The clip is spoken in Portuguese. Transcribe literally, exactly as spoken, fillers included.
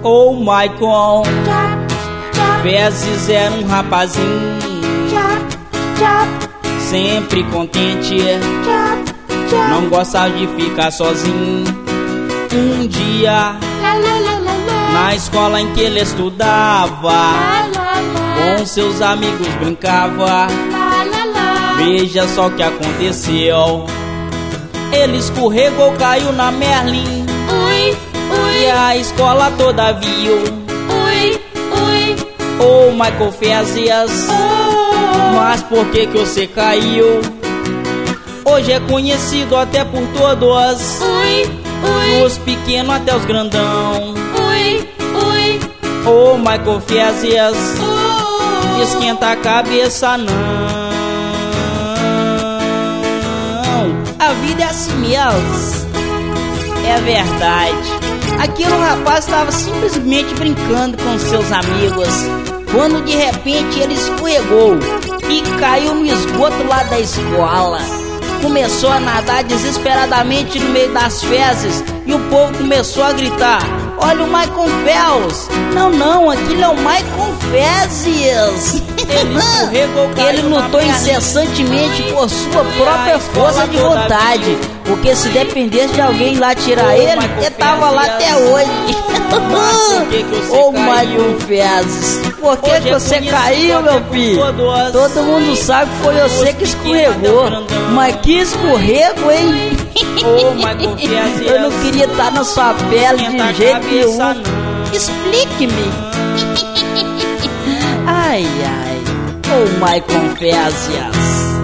Ô Michael Fezes era um rapazinho sempre contente, não gostava de ficar sozinho. Um dia, na escola em que ele estudava, com seus amigos brincava. Veja só o que aconteceu. Ele escorregou, caiu na Merlin. Ui, ui. E a escola toda viu. Ui, ui. Ô Michael Fezes, Oh. mas por que que você caiu? Hoje é conhecido até por todos, Ui, ui. dos pequenos até os grandão. Ui, ui. Ô Michael Fezes, Oh. esquenta a cabeça não. A vida é assim mesmo. É verdade. Aquele rapaz estava simplesmente brincando com seus amigos, quando de repente ele escorregou e caiu no esgoto lá da escola. Começou a nadar desesperadamente no meio das fezes e o povo começou a gritar: olha o Michael Phelps! Não, não, aquilo é o Michael Fezes! Ele lutou incessantemente por sua própria força de vontade, porque se dependesse de alguém lá tirar ele, ele tava lá até hoje. Ô Michael Fezes, por que que você caiu, meu filho? Todo mundo sabe que foi você que escorregou. Mas que escorrego, hein? Eu não queria estar na sua pele de jeito nenhum. Explique-me. Ai, ai. Ô Michael Fezes.